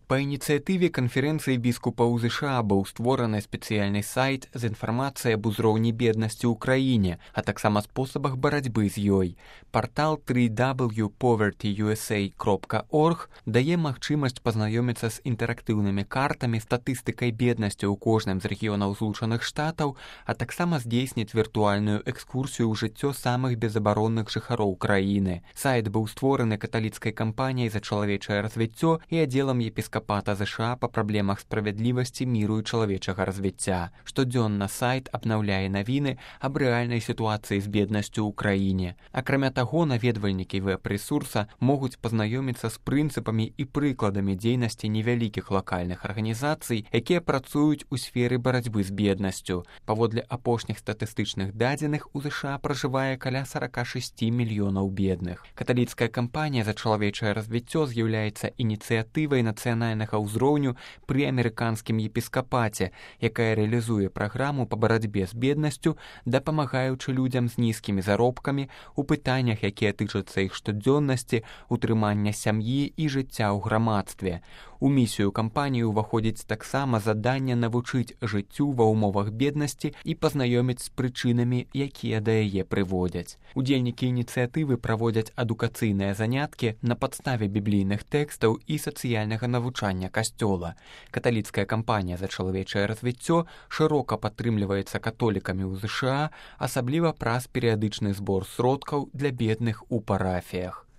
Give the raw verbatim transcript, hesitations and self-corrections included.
Па ініцыятыве канферэнцыі біскупаў ЗША быў створаны спецыяльны сайт з інфармацыяй аб узроўні беднасці ў краіне, а таксама спосабах барацьбы з ёй. Партал дабл ю дабл ю дабл ю крапка поверти ю эс эй крапка орг дае магчымасць пазнаёміцца з інтэрактыўнымі картамі, статыстыкай беднасці ў кожным з рэгіёнаў Злучаных Штатаў, а таксама здзейсніць віртуальную экскурсію ў жыццё самых безабаронных жыхароў краіны. Сайт быў створаны каталіцкай кампаніяй за чалавечае развіццё і аддзелам епіскапата Епіскапата ЗША па праблемах справядлівасці, міру і чалавечага развіцця. Штодзённа сайт абнаўляе навіны аб рэальнай сітуацыі з беднасцю ў краіне. Акрамя таго, наведвальнікі вэб-рэсурса могуць пазнаёміцца з прынцыпамі і прыкладамі дзейнасці невялікіх лакальных арганізацый, якія працуюць у сферы барацьбы з беднасцю. Паводле апошніх статыстычных дадзеных, у ЗША пражывае каля сорок шесть мільёнаў бедных. Каталіцкая кампанія за чалавечае развіццё з'яўляецца ініцыятывай нацыянальнай ўзроўню пры амерыканскім епіскапаце, якая рэалізуе праграму па барацьбе з беднасцю, дапамагаючы людзям з нізкімі заробкамі у пытаннях, якія тычацца іх штодзённасці, утрымання сям'і і жыцця ў грамадстве. У місію кампаніі ўваходзіць таксама заданне навучыць жыццю ва ўмовах беднасці і пазнаёміць з прычынамі, якія да яе прыводзяць. Удзельнікі ініцыятывы праводзяць адукацыйныя заняткі на падставе біблійных тэкстаў і сацыяльнага навучання касцёла. Каталіцкая кампанія за чалавечае развіццё шырока падтрымліваецца католікамі ў ЗША, асабліва праз перыядычны збор сродкаў для бедных у парафіях.